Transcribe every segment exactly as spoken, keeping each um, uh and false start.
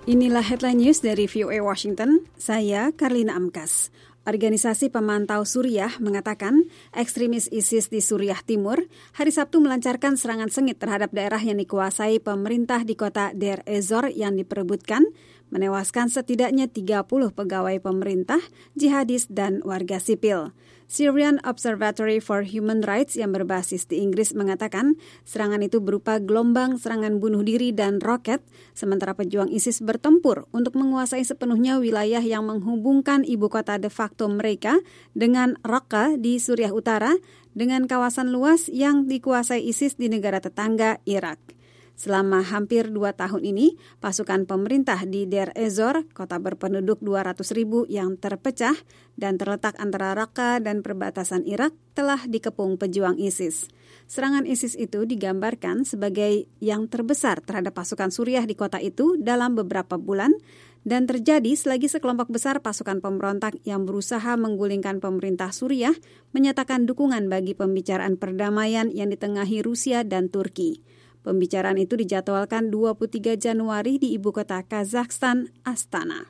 Inilah headline news dari V O A Washington, saya Karlina Amkas. Organisasi Pemantau Suriah mengatakan ekstremis ISIS di Suriah Timur hari Sabtu melancarkan serangan sengit terhadap daerah yang dikuasai pemerintah di kota Deir ez-Zor yang diperebutkan, menewaskan setidaknya tiga puluh pegawai pemerintah, jihadis, dan warga sipil. Syrian Observatory for Human Rights yang berbasis di Inggris mengatakan serangan itu berupa gelombang serangan bunuh diri dan roket, sementara pejuang ISIS bertempur untuk menguasai sepenuhnya wilayah yang menghubungkan ibu kota de facto mereka dengan Raqqa di Suriah Utara dengan kawasan luas yang dikuasai ISIS di negara tetangga Irak. Selama hampir dua tahun ini, pasukan pemerintah di Deir ez-Zor, kota berpenduduk dua ratus ribu yang terpecah dan terletak antara Raqqa dan perbatasan Irak, telah dikepung pejuang ISIS. Serangan ISIS itu digambarkan sebagai yang terbesar terhadap pasukan Suriah di kota itu dalam beberapa bulan, dan terjadi selagi sekelompok besar pasukan pemberontak yang berusaha menggulingkan pemerintah Suriah menyatakan dukungan bagi pembicaraan perdamaian yang ditengahi Rusia dan Turki. Pembicaraan itu dijadwalkan dua puluh tiga Januari di ibu kota Kazakhstan, Astana.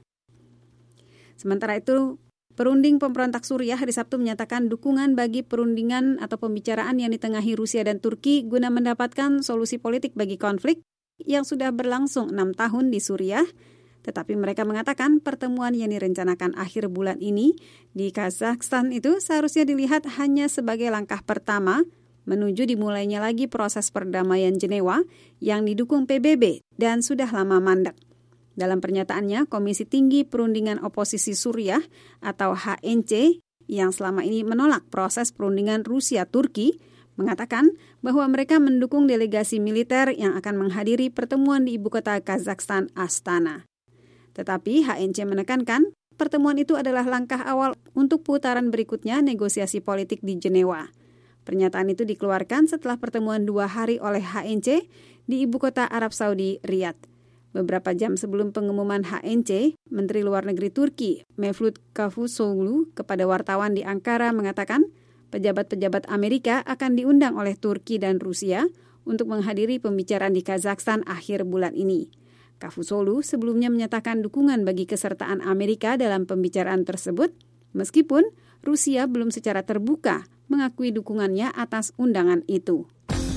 Sementara itu, perunding pemberontak Suriah hari Sabtu menyatakan dukungan bagi perundingan atau pembicaraan yang ditengahi Rusia dan Turki guna mendapatkan solusi politik bagi konflik yang sudah berlangsung enam tahun di Suriah. Tetapi mereka mengatakan pertemuan yang direncanakan akhir bulan ini di Kazakhstan itu seharusnya dilihat hanya sebagai langkah pertama menuju dimulainya lagi proses perdamaian Jenewa yang didukung P B B dan sudah lama mandek. Dalam pernyataannya, Komisi Tinggi Perundingan Oposisi Suriah atau H N C yang selama ini menolak proses perundingan Rusia-Turki mengatakan bahwa mereka mendukung delegasi militer yang akan menghadiri pertemuan di ibu kota Kazakhstan, Astana. Tetapi H N C menekankan pertemuan itu adalah langkah awal untuk putaran berikutnya negosiasi politik di Jenewa. Pernyataan itu dikeluarkan setelah pertemuan dua hari oleh H N C di ibu kota Arab Saudi, Riyadh. Beberapa jam sebelum pengumuman H N C, Menteri Luar Negeri Turki, Mevlut Cavusoglu, kepada wartawan di Ankara mengatakan pejabat-pejabat Amerika akan diundang oleh Turki dan Rusia untuk menghadiri pembicaraan di Kazakhstan akhir bulan ini. Cavusoglu sebelumnya menyatakan dukungan bagi kesertaan Amerika dalam pembicaraan tersebut, meskipun Rusia belum secara terbuka mengakui dukungannya atas undangan itu.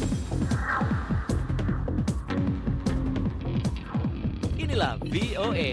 Inilah V O A.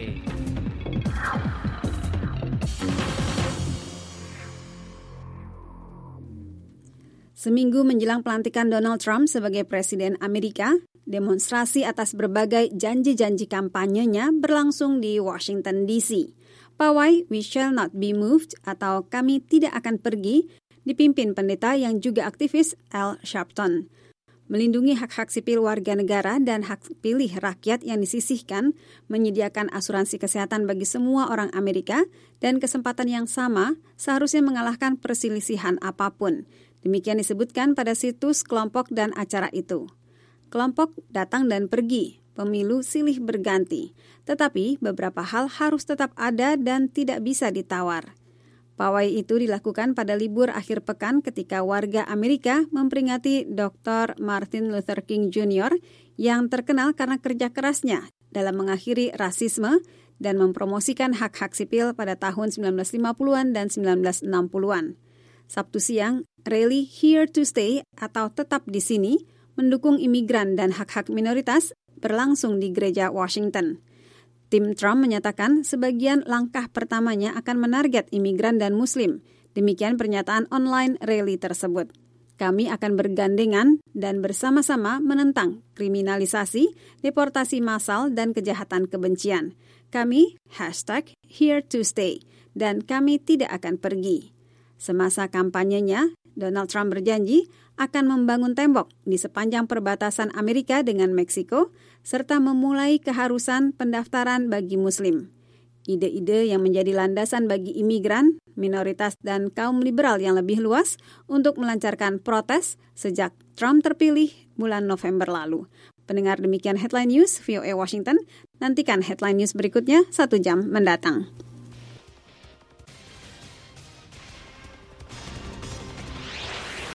Seminggu menjelang pelantikan Donald Trump sebagai Presiden Amerika, demonstrasi atas berbagai janji-janji kampanyenya berlangsung di Washington D C. Pawai We Shall Not Be Moved atau Kami Tidak Akan Pergi dipimpin pendeta yang juga aktivis Al Sharpton. Melindungi hak-hak sipil warga negara dan hak pilih rakyat yang disisihkan, menyediakan asuransi kesehatan bagi semua orang Amerika, dan kesempatan yang sama seharusnya mengalahkan perselisihan apapun. Demikian disebutkan pada situs kelompok dan acara itu. Kelompok datang dan pergi, pemilu silih berganti, tetapi beberapa hal harus tetap ada dan tidak bisa ditawar. Pawai itu dilakukan pada libur akhir pekan ketika warga Amerika memperingati Doktor Martin Luther King Junior yang terkenal karena kerja kerasnya dalam mengakhiri rasisme dan mempromosikan hak-hak sipil pada tahun sembilan belas lima puluhan dan sembilan belas enam puluhan. Sabtu siang, rally Here to Stay atau Tetap di Sini mendukung imigran dan hak-hak minoritas berlangsung di Gereja Washington. Tim Trump menyatakan sebagian langkah pertamanya akan menarget imigran dan Muslim. Demikian pernyataan online rally tersebut. Kami akan bergandengan dan bersama-sama menentang kriminalisasi, deportasi massal, dan kejahatan kebencian. Kami, hashtag Here to Stay, dan kami tidak akan pergi. Semasa kampanyenya, Donald Trump berjanji akan membangun tembok di sepanjang perbatasan Amerika dengan Meksiko, serta memulai keharusan pendaftaran bagi Muslim. Ide-ide yang menjadi landasan bagi imigran, minoritas, dan kaum liberal yang lebih luas untuk melancarkan protes sejak Trump terpilih bulan November lalu. Pendengar, demikian Headline News V O A Washington. Nantikan Headline News berikutnya satu jam mendatang.